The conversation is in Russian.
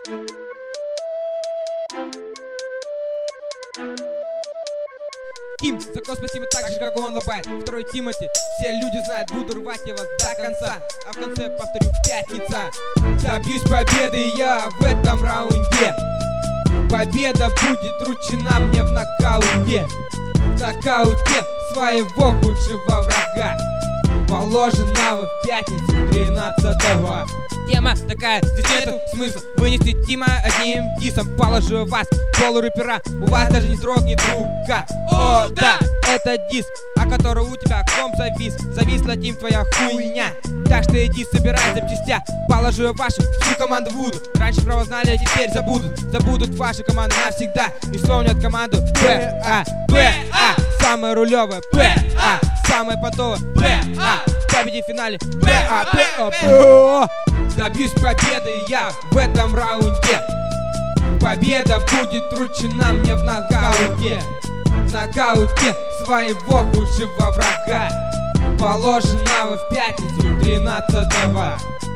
Ким, за кого спасибо так же, как он лобает. Второй Тимати, все люди знают, буду рвать я вас до конца. А в конце повторю, пятница. Добьюсь победы я в этом раунде. Победа будет вручена мне в нокауте. В нокауте своего худшего врага. Положено в пятницу 13-го. Тема такая, здесь нету смысла вынести Тима одним дисом. Положу вас, полурэпера, у вас даже не дрогнет рука. О, да, это дис, о котором у тебя ком завис. Зависла, Тим, твоя хуйня. Так что иди, собирай запчастя. Положу вашу всю команду Вуду. Раньше право знали, а теперь забудут. Забудут ваши команды навсегда. И вспомнят команду ПА. ПА, самая рулевая ПА, самая потовая ПА. Победи в финале ПА, ПА, ПА. Добьюсь победы я в этом раунде. Победа будет вручена мне в нокауте. В нокауте своего худшего врага. Положено в пятницу 13-го.